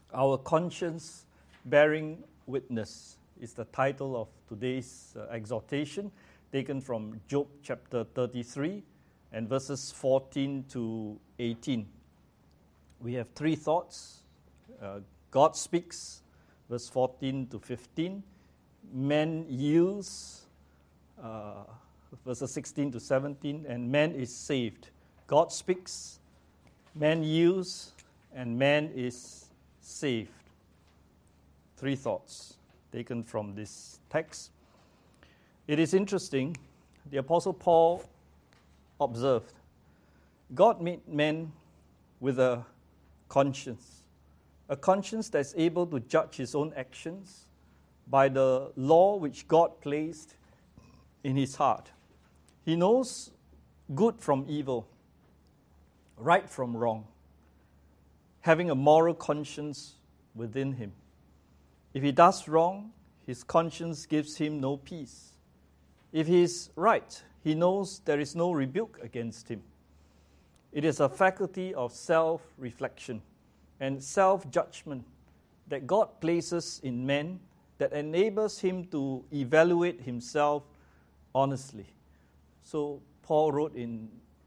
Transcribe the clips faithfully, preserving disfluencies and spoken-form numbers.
Our Conscience Bearing Witness is the title of today's uh, exhortation, taken from Job chapter thirty-three and verses fourteen to eighteen. We have three thoughts. Uh, God speaks, verse fourteen to fifteen. Man yields, uh, verses sixteen to seventeen. And man is saved. God speaks, man yields, and man is saved. Three thoughts taken from this text. It is interesting, the Apostle Paul observed, God made man with a conscience, a conscience that's able to judge his own actions by the law which God placed in his heart. He knows good from evil, right from wrong, having a moral conscience within him. If he does wrong, his conscience gives him no peace. If he is right, he knows there is no rebuke against him. It is a faculty of self-reflection and self-judgment that God places in man that enables him to evaluate himself honestly. So Paul wrote in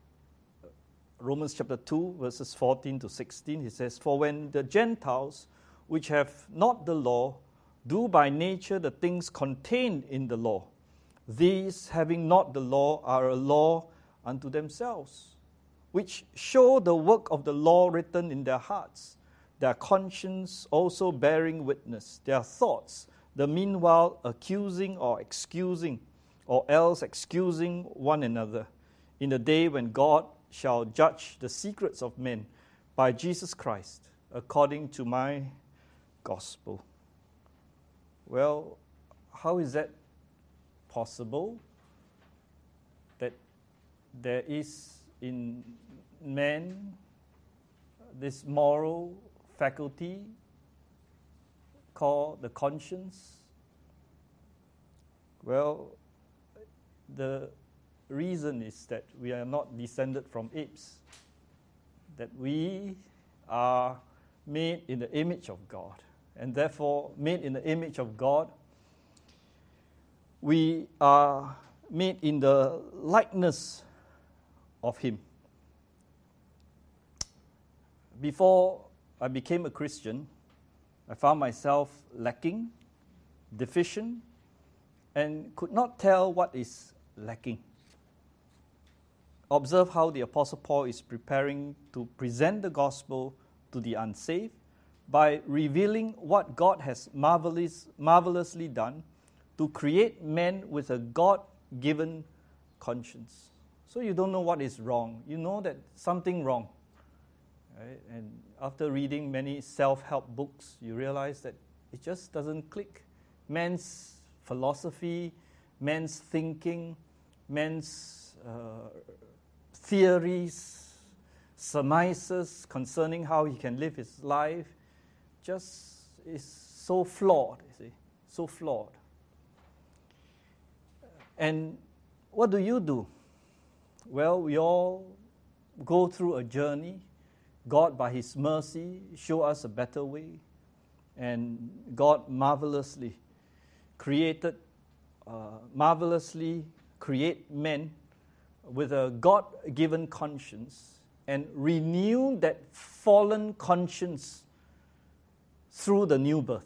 Romans chapter two, verses fourteen to sixteen, he says, "For when the Gentiles, which have not the law, do by nature the things contained in the law, these, having not the law, are a law unto themselves, which show the work of the law written in their hearts, their conscience also bearing witness, their thoughts, the meanwhile accusing or excusing, or else excusing one another, in the day when God shall judge the secrets of men by Jesus Christ, according to my gospel." Well, how is that possible? That there is in man this moral faculty called the conscience? Well, the reason is that we are not descended from apes, that we are made in the image of God, and therefore made in the image of God, we are made in the likeness of Him. Before I became a Christian, I found myself lacking, deficient, and could not tell what is lacking. Observe how the Apostle Paul is preparing to present the gospel to the unsaved by revealing what God has marvelous, marvelously done to create men with a God-given conscience. So you don't know what is wrong. You know that something wrong. Right? And after reading many self-help books, you realize that it just doesn't click. Man's philosophy, man's thinking, man's uh, theories, surmises concerning how he can live his life, just is so flawed, you see, so flawed. And what do you do? Well, we all go through a journey. God, by His mercy, show us a better way. And God marvelously created, uh, marvelously create men with a God-given conscience and renew that fallen conscience through the new birth.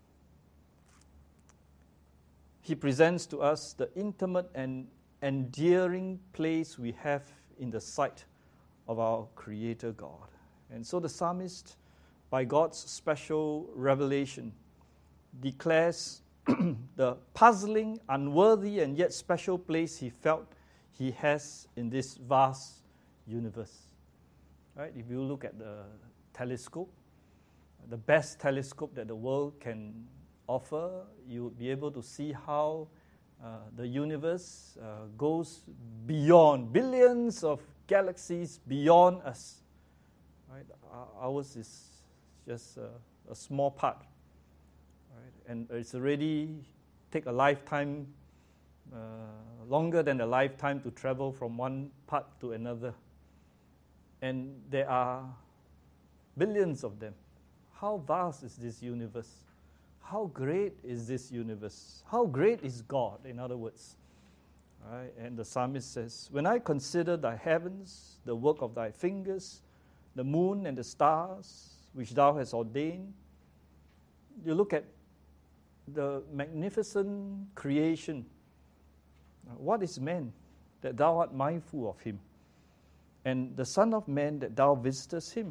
He presents to us the intimate and endearing place we have in the sight of our Creator God. And so the psalmist, by God's special revelation, declares the puzzling, unworthy, and yet special place he felt he has in this vast universe. Right? If you look at the telescope, the best telescope that the world can offer, you would be able to see how uh, the universe uh, goes beyond billions of galaxies beyond us. Right? Ours is just a, a small part, right? And it's already take a lifetime, uh, longer than a lifetime to travel from one part to another. And there are billions of them. how vast is this universe? How great is this universe? How great is God, in other words? Right? And the psalmist says, when I consider thy heavens, the work of thy fingers, the moon and the stars, which thou hast ordained, you look at the magnificent creation. What is man, that thou art mindful of him? And the Son of Man, that thou visitest him?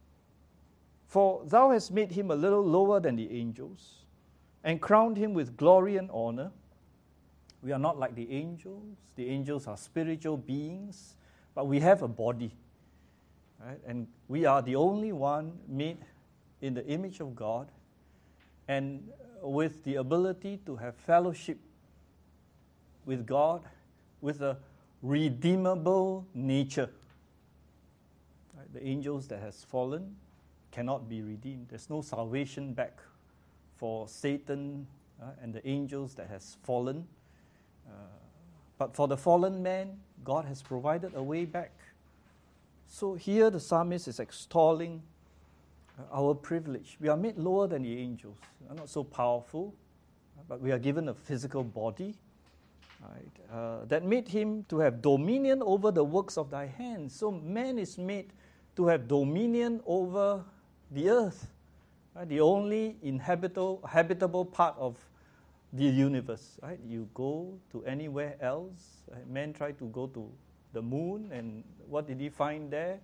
For thou hast made him a little lower than the angels, and crowned him with glory and honor. We are not like the angels. The angels are spiritual beings, but we have a body. Right? And we are the only one made in the image of God, and with the ability to have fellowship with God, with a redeemable nature. Right? The angels that has fallen cannot be redeemed. There's no salvation back for Satan uh, and the angels that has fallen. Uh, but for the fallen man, God has provided a way back. So here the psalmist is extolling uh, our privilege. We are made lower than the angels. We are not so powerful, but we are given a physical body, right, uh, that made him to have dominion over the works of thy hands. So man is made to have dominion over the earth, right? The only inhabitable, habitable part of the universe. Right? You go to anywhere else. Right? Man tried to go to the moon, and what did he find there?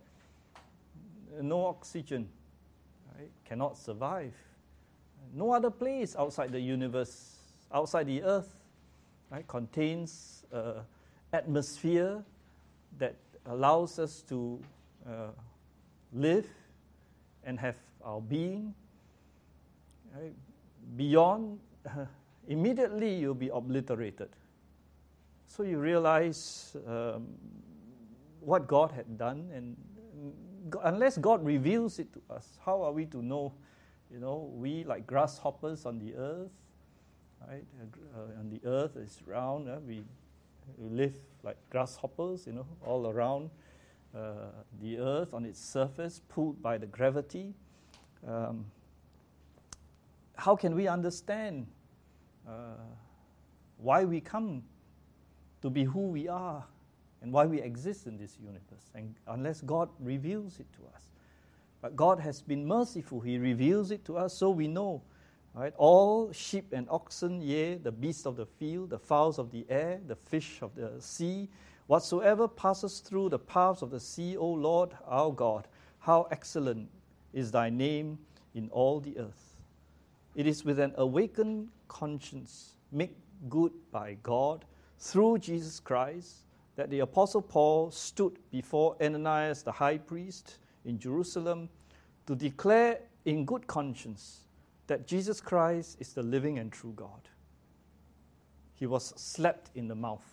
No oxygen. Right? Cannot survive. No other place outside the universe, outside the earth, right, contains uh, atmosphere that allows us to uh, live and have our being. Right? Beyond, uh, immediately you'll be obliterated. So you realize um, what God had done, and God, unless God reveals it to us, how are we to know? You know, we like grasshoppers on the earth, right? Uh, on the earth is round. Uh, we, we live like grasshoppers, you know, all around uh, the earth on its surface, pulled by the gravity. Um, how can we understand uh, why we come to be who we are and why we exist in this universe, and unless God reveals it to us? But God has been merciful. He reveals it to us so we know. Right? All sheep and oxen, yea, the beasts of the field, the fowls of the air, the fish of the sea, whatsoever passes through the paths of the sea, O Lord, our God, how excellent is thy name in all the earth. It is with an awakened conscience, made good by God, through Jesus Christ, that the Apostle Paul stood before Ananias the high priest in Jerusalem to declare in good conscience that Jesus Christ is the living and true God. He was slapped in the mouth.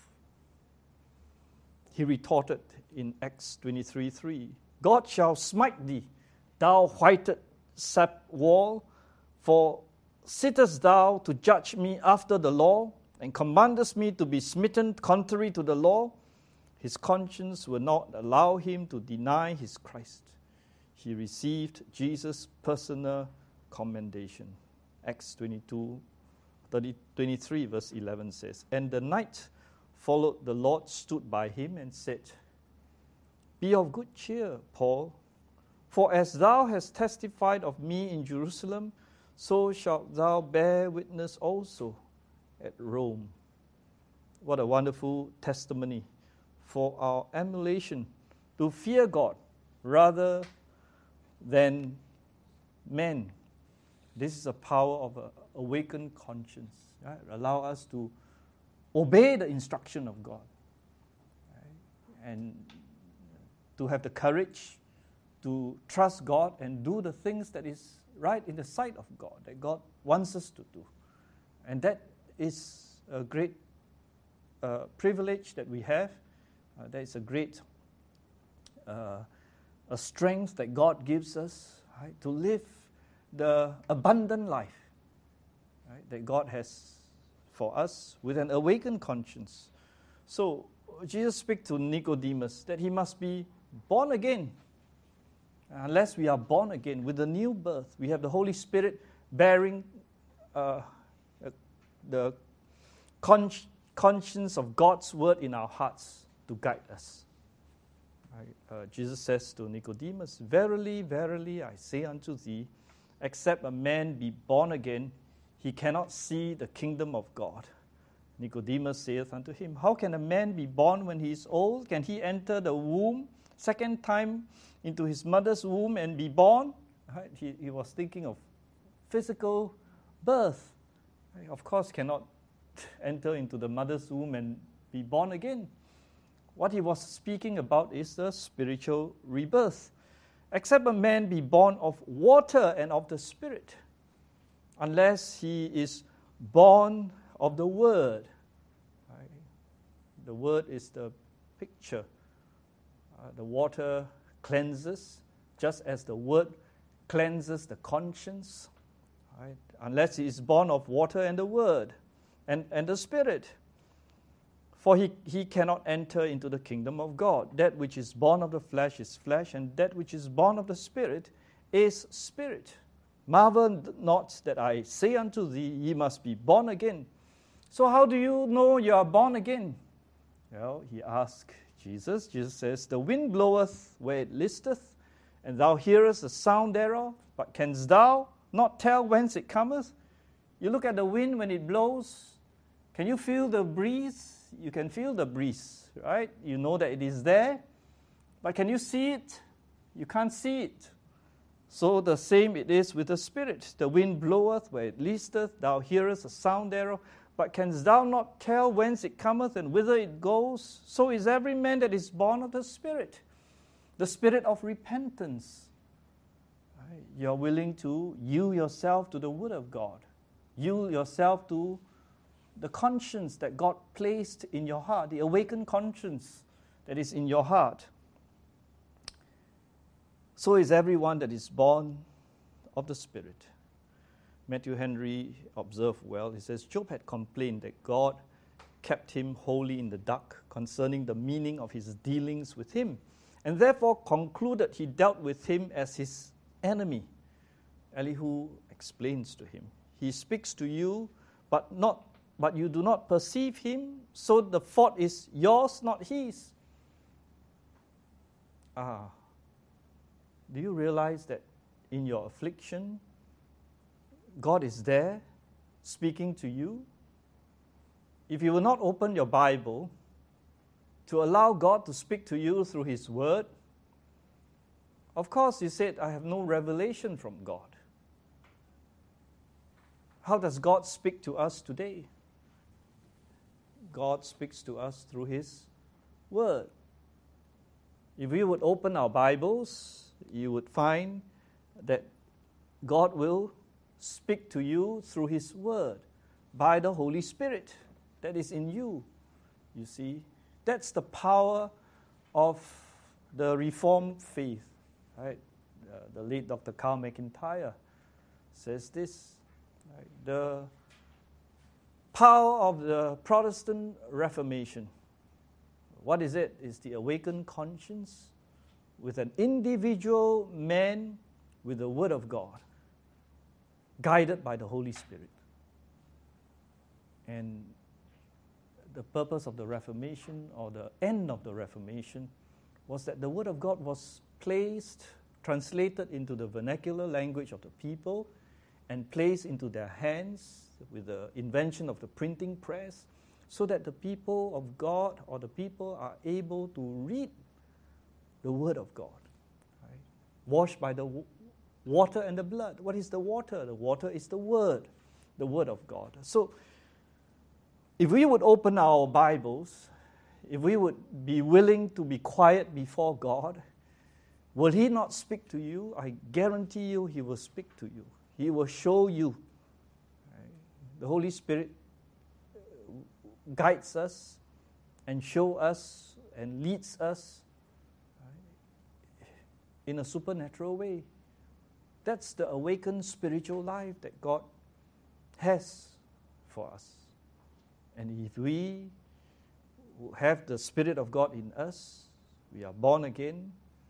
He retorted in Acts twenty-three three, God shall smite thee, thou whited sap wall, for sittest thou to judge me after the law, and commandest me to be smitten contrary to the law? His conscience will not allow him to deny his Christ. He received Jesus' personal commendation. Acts twenty-two, thirty, twenty-three verse eleven says, and the night followed, the Lord stood by him and said, be of good cheer, Paul, for as thou hast testified of me in Jerusalem, so shalt thou bear witness also at Rome. What a wonderful testimony for our emulation, to fear God rather than men. This is a power of an awakened conscience. Right? Allow us to obey the instruction of God, right? And to have the courage to trust God and do the things that is right in the sight of God, that God wants us to do. And that is a great uh, privilege that we have. Uh, that is a great uh, a strength that God gives us, right, to live the abundant life, right, that God has for us with an awakened conscience. So Jesus speaks to Nicodemus that he must be born again. unless we are born again with the new birth. We have the Holy Spirit bearing uh, the con- conscience of God's word in our hearts to guide us. Uh, Jesus says to Nicodemus, "Verily, verily, I say unto thee, except a man be born again, he cannot see the kingdom of God." Nicodemus saith unto him, "How can a man be born when he is old? Can he enter the womb second time into his mother's womb and be born?" Right? He, he was thinking of physical birth. Right? Of course, cannot enter into the mother's womb and be born again. What he was speaking about is the spiritual rebirth. Except a man be born of water and of the Spirit, unless he is born of the Word. Right? The Word is the picture. Uh, the water cleanses, just as the Word cleanses the conscience. Right? Unless he is born of water and the Word and, and the Spirit. For he, he cannot enter into the kingdom of God. That which is born of the flesh is flesh, and that which is born of the Spirit is spirit. Marvel not that I say unto thee, ye must be born again. So how do you know you are born again? Well, he asked Jesus. Jesus says, "The wind bloweth where it listeth, and thou hearest the sound thereof, but canst thou not tell whence it cometh?" You look at the wind when it blows. Can you feel the breeze? You can feel the breeze, right? You know that it is there. But can you see it? You can't see it. So the same it is with the Spirit. The wind bloweth where it listeth, thou hearest the sound thereof, but canst thou not tell whence it cometh and whither it goes? So is every man that is born of the Spirit, the Spirit of repentance. Right? You're willing to yield yourself to the Word of God. Yield yourself to the conscience that God placed in your heart, the awakened conscience that is in your heart. So is everyone that is born of the Spirit. Matthew Henry observed well. He says, Job had complained that God kept him wholly in the dark concerning the meaning of his dealings with him, and therefore concluded he dealt with him as his enemy. Elihu explains to him, he speaks to you, but not but you do not perceive him, so the fault is yours, not his. Ah, do you realize that in your affliction, God is there speaking to you? If you will not open your Bible to allow God to speak to you through His Word, of course you said, I have no revelation from God. How does God speak to us today? God speaks to us through His Word. If we would open our Bibles, you would find that God will speak to you through His Word by the Holy Spirit that is in you. You see, that's the power of the Reformed faith. Right? Uh, the late Doctor Carl McIntyre says this. Right? The power of the Protestant Reformation. What is it? It's the awakened conscience with an individual man with the Word of God, guided by the Holy Spirit. And the purpose of the Reformation, or the end of the Reformation, was that the Word of God was placed, translated into the vernacular language of the people, and placed into their hands with the invention of the printing press, so that the people of God, or the people, are able to read the Word of God. Right? Washed by the w- water and the blood. What is the water? The water is the Word, the Word of God. So, if we would open our Bibles, if we would be willing to be quiet before God, will He not speak to you? I guarantee you He will speak to you. He will show you. Right? The Holy Spirit guides us and shows us and leads us, right, in a supernatural way. That's the awakened spiritual life that God has for us. And if we have the Spirit of God in us, we are born again,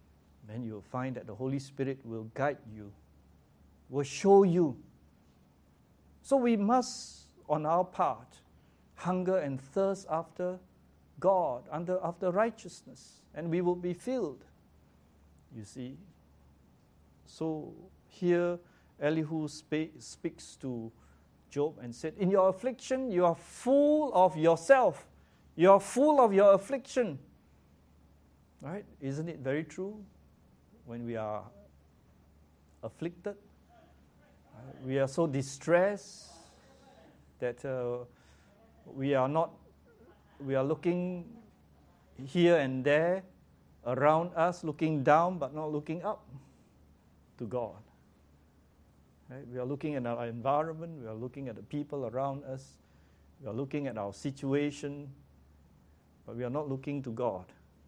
then you'll find that the Holy Spirit will guide you, will show you. So we must, on our part, hunger and thirst after God, under, after righteousness, and we will be filled, you see. So here Elihu spe- speaks to Job and said, in your affliction you are full of yourself. You are full of your affliction. Right? Isn't it very true? When we are afflicted, right? We are so distressed that uh, we are not, we are looking here and there around us, looking down but not looking up to God. Right? We are looking at our environment, we are looking at the people around us, we are looking at our situation, but we are not looking to God.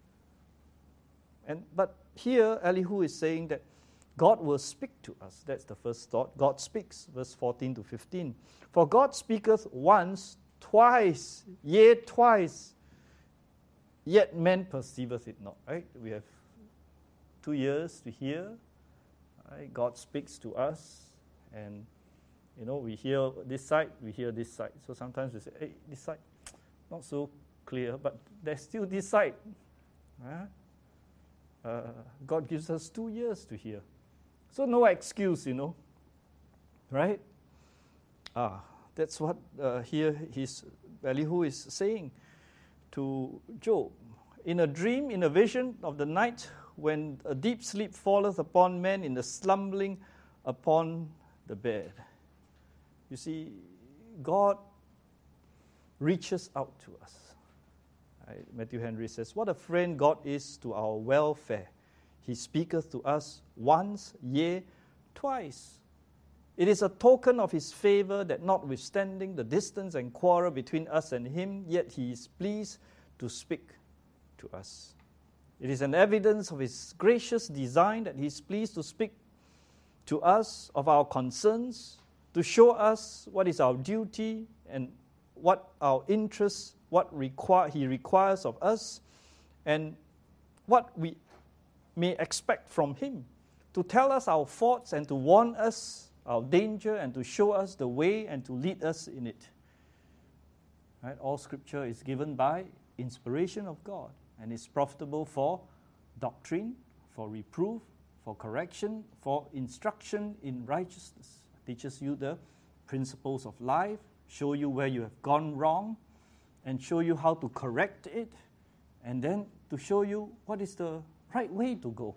And but here Elihu is saying that God will speak to us. That's the first thought. God speaks, verse fourteen to fifteen. For God speaketh once, twice, yea, twice, yet man perceiveth it not. Right? We have two ears to hear. Right? God speaks to us, and you know, we hear this side, we hear this side. So sometimes we say, hey, this side, not so clear, but there's still this side. Huh? Uh, God gives us two ears to hear. So no excuse, you know. Right? Ah, that's what uh, here his Elihu is saying to Job. In a dream, in a vision of the night, when a deep sleep falleth upon men, in the slumbering upon the bed. You see, God reaches out to us. Right? Matthew Henry says, what a friend God is to our welfare. He speaketh to us once, yea, twice. It is a token of his favor that notwithstanding the distance and quarrel between us and him, yet he is pleased to speak to us. It is an evidence of his gracious design that he is pleased to speak to us of our concerns, to show us what is our duty and what our interests, what require, he requires of us, and what we may expect from him, to tell us our faults and to warn us our danger and to show us the way and to lead us in it. Right? All Scripture is given by inspiration of God and is profitable for doctrine, for reproof, for correction, for instruction in righteousness. It teaches you the principles of life, show you where you have gone wrong, and show you how to correct it, and then to show you what is the right way to go.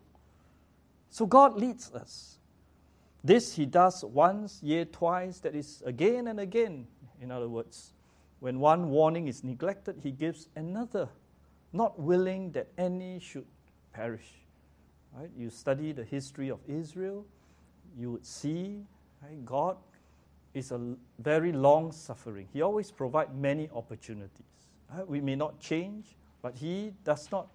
So God leads us. This he does once, yea, twice, that is again and again. In other words, when one warning is neglected, he gives another, not willing that any should perish. Right? You study the history of Israel, you would see, right, God is a very long-suffering. He always provides many opportunities. Right? We may not change, but he does not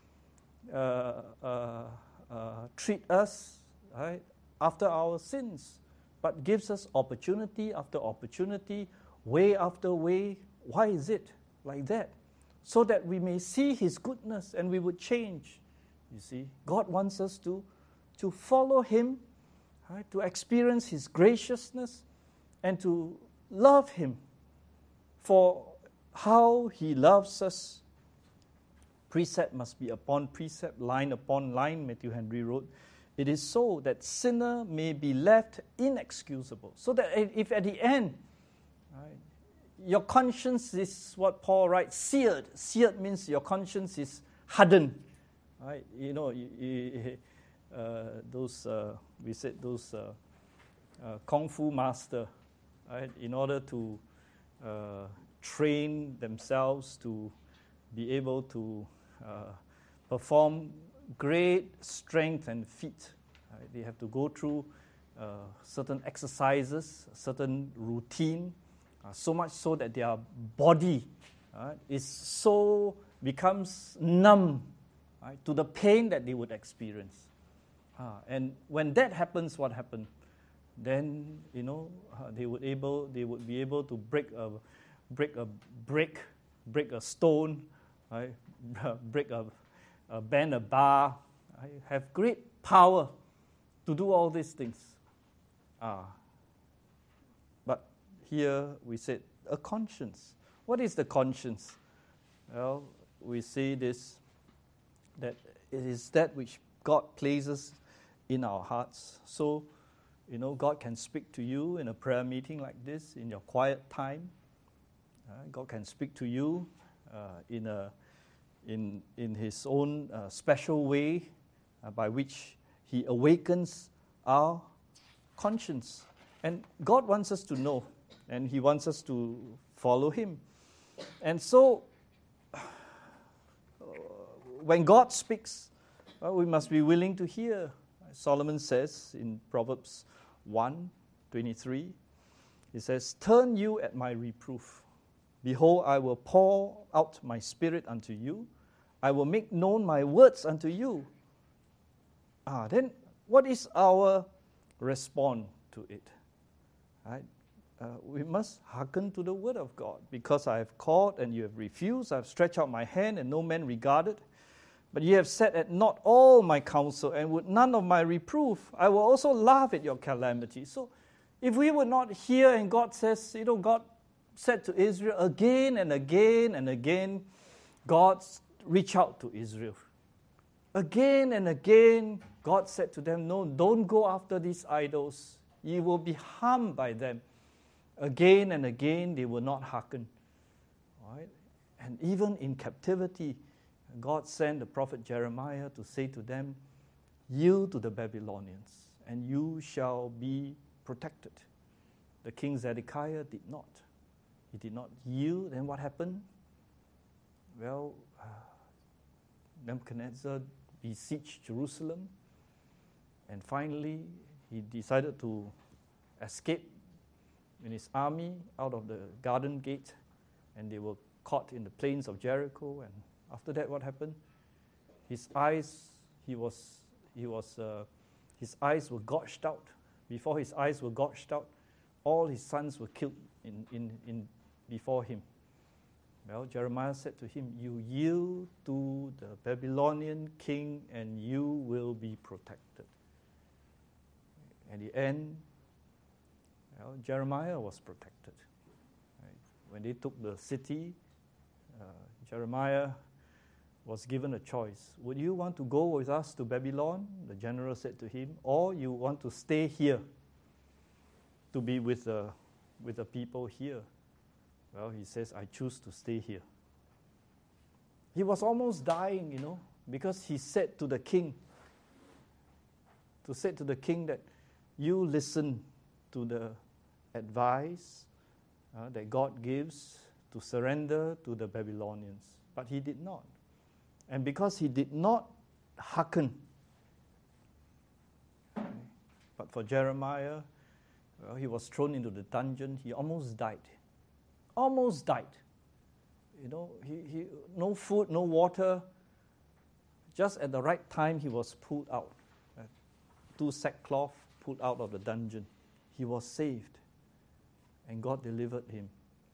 uh, uh, uh, treat us right, after our sins, but gives us opportunity after opportunity, way after way. Why is it like that? So that we may see his goodness and we would change. You see, God wants us to, to follow him, right, to experience his graciousness, and to love him for how he loves us. Precept must be upon precept, line upon line, Matthew Henry wrote. It is so that sinner may be left inexcusable. So that if at the end, right, your conscience is what Paul writes, seared. Seared means your conscience is hardened. Right? You know, you, you, uh, those, uh, we said those uh, uh, Kung Fu master, right, in order to uh, train themselves to be able to uh, perform great strength and feat. Right? They have to go through uh, certain exercises, certain routine, uh, so much so that their body right, is so becomes numb right, to the pain that they would experience. Uh, and when that happens, what happens? Then you know uh, they would able they would be able to break a break a brick, break a stone, right? break a, a bend a bar, I have great power to do all these things. Ah. But here we said, a conscience. What is the conscience? Well, we say this, that it is that which God places in our hearts. So, you know, God can speak to you in a prayer meeting like this, in your quiet time. Uh, God can speak to you uh, in a in in His own uh, special way uh, by which He awakens our conscience. And God wants us to know, and He wants us to follow Him. And so, uh, when God speaks, well, we must be willing to hear. Solomon says in Proverbs one twenty-three, he says, "Turn you at my reproof. Behold, I will pour out my spirit unto you. I will make known my words unto you." Ah, then what is our response to it? Right? Uh, we must hearken to the word of God. Because I have called and you have refused, I have stretched out my hand and no man regarded. But ye have set at naught all my counsel, and would none of my reproof. I will also laugh at your calamity. So, if we would not hear, and God says, you know, God said to Israel again and again and again, God reached out to Israel. Again and again, God said to them, no, don't go after these idols. Ye will be harmed by them. Again and again, they will not hearken. All right? And even in captivity, God sent the prophet Jeremiah to say to them, yield to the Babylonians, and you shall be protected. The king Zedekiah did not. He did not yield. And what happened? Well, uh, Nebuchadnezzar besieged Jerusalem, and finally he decided to escape in his army out of the garden gate, and they were caught in the plains of Jericho. And after that, what happened? His eyes, he was, he was, uh, his eyes were gouged out. Before his eyes were gouged out, all his sons were killed in, in, in before him. Well, Jeremiah said to him, you yield to the Babylonian king and you will be protected. At the end, well, Jeremiah was protected. Right? When they took the city, uh, Jeremiah was given a choice. Would you want to go with us to Babylon? The general said to him, or you want to stay here to be with the, with the people here? Well, he says, I choose to stay here. He was almost dying, you know, because he said to the king, to say to the king that you listen to the advice uh, that God gives to surrender to the Babylonians. But he did not. And because he did not hearken, but for Jeremiah, well, he was thrown into the dungeon. He almost died. Almost died. You know, he, he no food, no water. Just at the right time, he was pulled out. Uh, two sackcloth pulled out of the dungeon. He was saved, and God delivered him.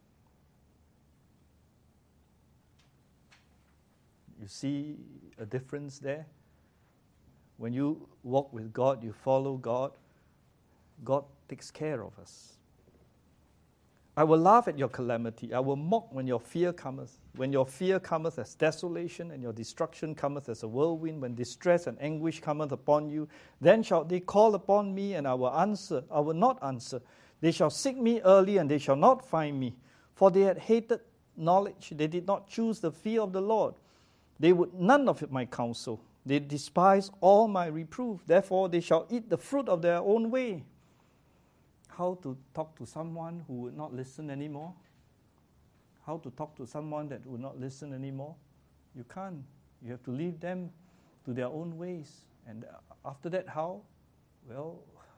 You see a difference there? When you walk with God, you follow God, God takes care of us. I will laugh at your calamity. I will mock when your fear cometh. When your fear cometh as desolation, and your destruction cometh as a whirlwind, when distress and anguish cometh upon you, then shall they call upon me, and I will answer. I will not answer. They shall seek me early, and they shall not find me. For they had hated knowledge. They did not choose the fear of the Lord. They would none of my counsel. They despise all my reproof. Therefore they shall eat the fruit of their own way. How to talk to someone who would not listen anymore? How to talk to someone that would not listen anymore? You can't. You have to leave them to their own ways. And after that, how? Well,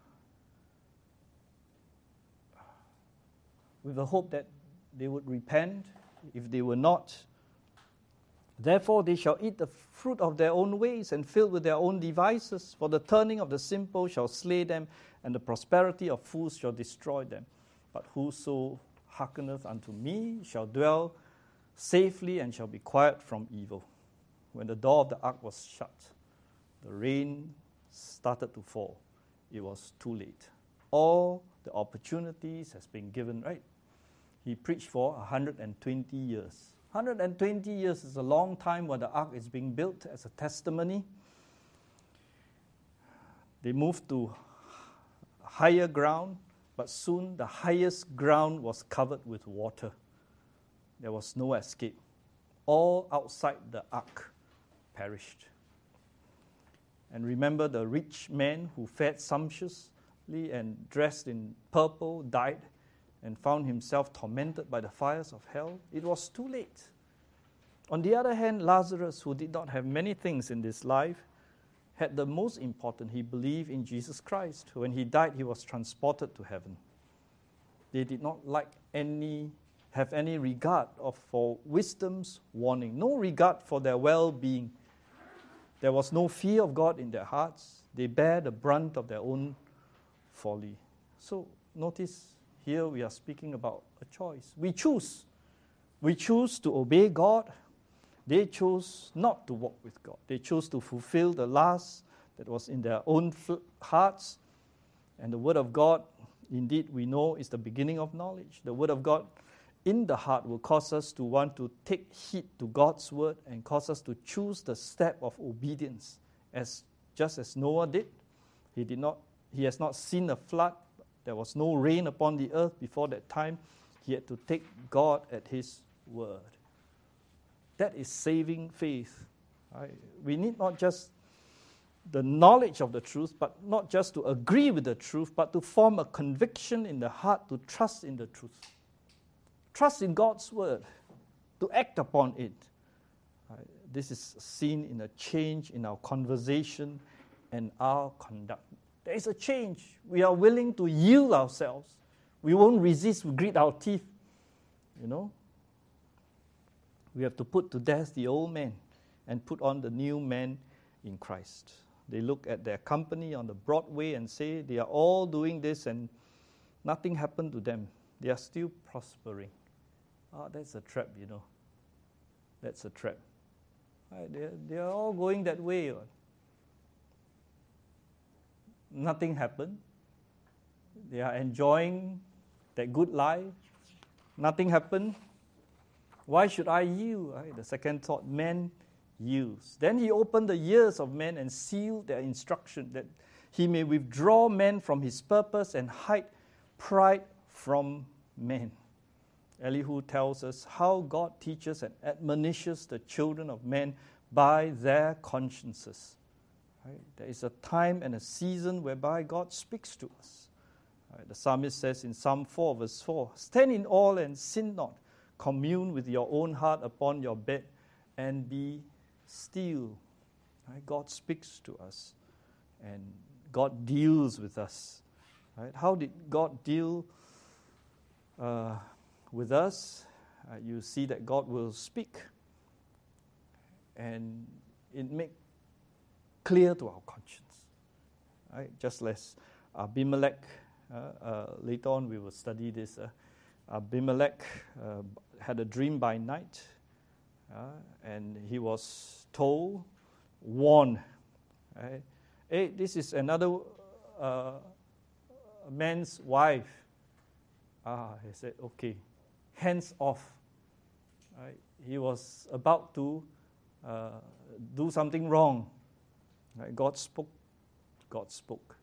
with the hope that they would repent. If they were not, therefore they shall eat the fruit of their own ways, and fill with their own devices. For the turning of the simple shall slay them, and the prosperity of fools shall destroy them. But whoso hearkeneth unto me shall dwell safely, and shall be quiet from evil. When the door of the ark was shut, the rain started to fall, it was too late. All the opportunities has been given, right? He preached for one hundred twenty years. one hundred twenty years is a long time when the ark is being built as a testimony. They moved to higher ground, but soon the highest ground was covered with water. There was no escape. All outside the ark perished. And remember, the rich man who fed sumptuously and dressed in purple died and found himself tormented by the fires of hell. It was too late. On the other hand, Lazarus, who did not have many things in this life, had the most important. He believed in Jesus Christ. When he died, he was transported to heaven. They did not like any, have any regard of for wisdom's warning, no regard for their well-being. There was no fear of God in their hearts. They bear the brunt of their own folly. So notice here we are speaking about a choice. We choose. We choose to obey God. They chose not to walk with God. They chose to fulfill the lust that was in their own fl- hearts. And the Word of God, indeed, we know is the beginning of knowledge. The Word of God in the heart will cause us to want to take heed to God's Word and cause us to choose the step of obedience. As just as Noah did, he did not. He has not seen a flood. There was no rain upon the earth before that time. He had to take God at His word. That is saving faith. Right? We need not just the knowledge of the truth, but not just to agree with the truth, but to form a conviction in the heart to trust in the truth. Trust in God's word, to act upon it. Right? This is seen in a change in our conversation and our conduct. There is a change. We are willing to yield ourselves. We won't resist, we grit our teeth. You know? We have to put to death the old man and put on the new man in Christ. They look at their company on the Broadway and say they are all doing this and nothing happened to them. They are still prospering. Ah, that's a trap, you know. That's a trap. Right, they, they are all going that way. Right? Nothing happened. They are enjoying that good life. Nothing happened. Why should I yield? Right? The second thought, man yields. Then he opened the ears of men and sealed their instruction, that he may withdraw man from his purpose and hide pride from men. Elihu tells us how God teaches and admonishes the children of men by their consciences. Right? There is a time and a season whereby God speaks to us. Right? The psalmist says in Psalm four, verse four, stand in awe and sin not. Commune with your own heart upon your bed and be still. Right? God speaks to us and God deals with us. Right? How did God deal uh, with us? Uh, you see that God will speak and it makes clear to our conscience. Right? Just as Abimelech, uh, uh, later on we will study this. Uh, Abimelech uh, had a dream by night, uh, and he was told, warned, right? Hey, this is another uh, man's wife. Ah, he said, okay, hands off. Right? He was about to uh, do something wrong. Right? God spoke. God spoke.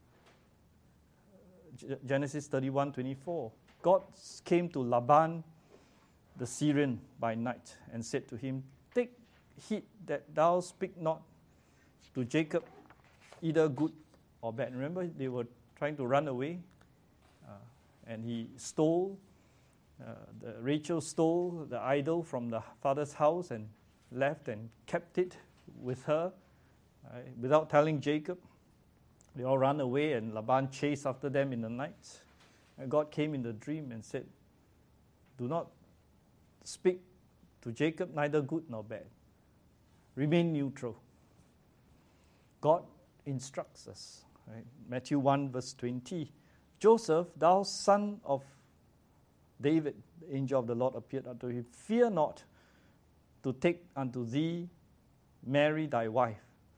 G- Genesis thirty-one twenty-four. God came to Laban, the Syrian, by night and said to him, take heed that thou speak not to Jacob either good or bad. Remember, they were trying to run away, uh, and he stole, uh, the, Rachel stole the idol from the father's house and left and kept it with her uh, without telling Jacob. They all ran away and Laban chased after them in the night. And God came in the dream and said, do not speak to Jacob, neither good nor bad. Remain neutral. God instructs us. Right? Matthew one verse twenty. Joseph, thou son of David, the angel of the Lord appeared unto him. Fear not to take unto thee Mary thy wife,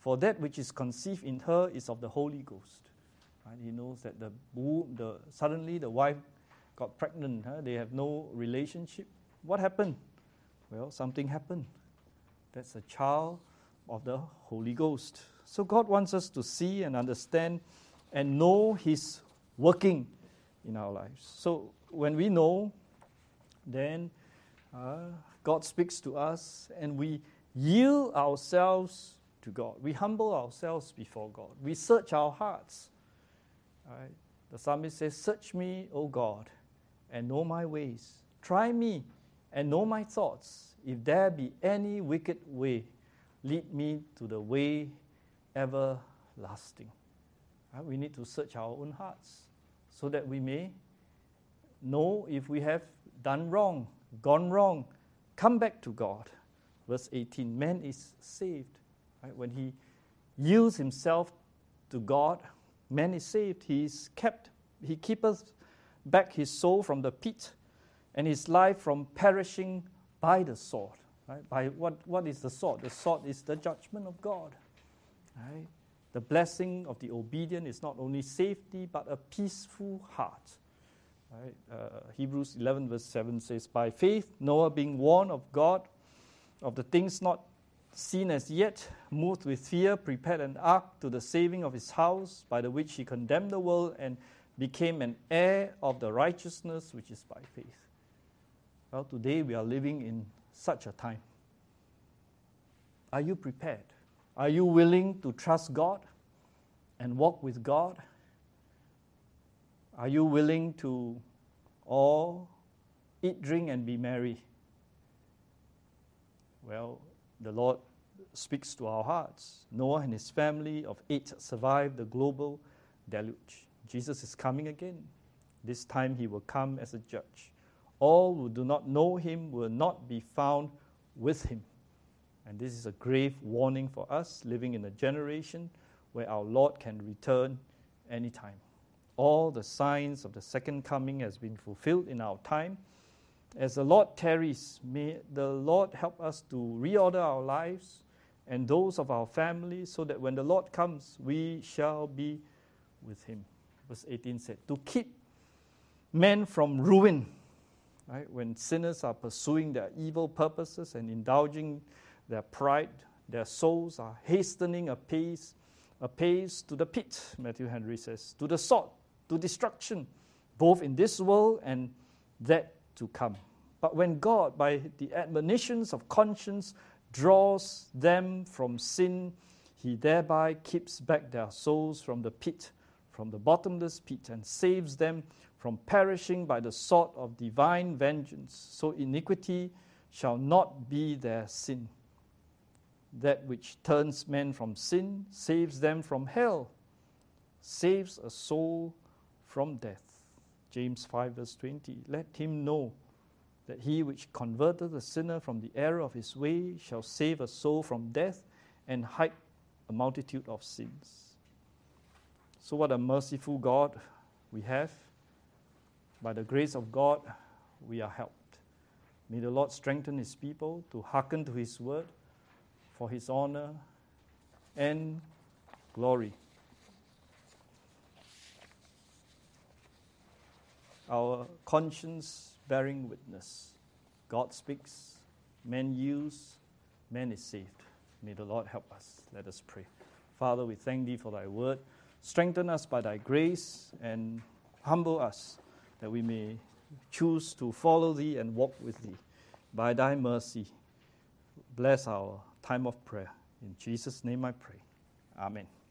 For that which is conceived in her is of the Holy Ghost. Right? He knows that the womb, the suddenly the wife got pregnant. Huh? They have no relationship. What happened? Well, something happened. That's a child of the Holy Ghost. So God wants us to see and understand and know His working in our lives. So when we know, then uh, God speaks to us and we yield ourselves to God. We humble ourselves before God. We search our hearts. Right? The psalmist says, "Search me, O God, and know my ways. Try me and know my thoughts. If there be any wicked way, lead me to the way everlasting." Right? We need to search our own hearts so that we may know if we have done wrong, gone wrong, come back to God. Verse eighteen, man is saved. Right? When he yields himself to God, man is saved. He is kept. He keepeth back his soul from the pit and his life from perishing by the sword. Right? By what, what is the sword? The sword is the judgment of God. Right? The blessing of the obedient is not only safety, but a peaceful heart. Right? Uh, Hebrews eleven verse seven says, "By faith Noah, being warned of God of the things not seen as yet, moved with fear, prepared an ark to the saving of his house, by the which he condemned the world and became an heir of the righteousness which is by faith." Well, today we are living in such a time. Are you prepared? Are you willing to trust God and walk with God? Are you willing to all eat, drink, and be merry? Well, the Lord speaks to our hearts. Noah and his family of eight survived the global deluge. Jesus is coming again. This time he will come as a judge. All who do not know him will not be found with him. And this is a grave warning for us living in a generation where our Lord can return anytime. All the signs of the second coming has been fulfilled in our time. As the Lord tarries, may the Lord help us to reorder our lives and those of our families so that when the Lord comes, we shall be with him. Verse eighteen said, to keep men from ruin, right? When sinners are pursuing their evil purposes and indulging their pride, their souls are hastening apace, apace to the pit, Matthew Henry says, to the sword, to destruction, both in this world and that to come. But when God, by the admonitions of conscience, draws them from sin, he thereby keeps back their souls from the pit, from the bottomless pit, and saves them from perishing by the sword of divine vengeance. So iniquity shall not be their sin. That which turns men from sin saves them from hell, saves a soul from death. James five verse twenty, let him know that he which converteth a sinner from the error of his way shall save a soul from death and hide a multitude of sins. So what a merciful God we have. By the grace of God, we are helped. May the Lord strengthen his people to hearken to his word for his honor and glory. Our conscience bearing witness. God speaks, man yields, man is saved. May the Lord help us. Let us pray. Father, we thank thee for thy word. Strengthen us by thy grace and humble us that we may choose to follow thee and walk with thee. By thy mercy, bless our time of prayer. In Jesus' name I pray. Amen.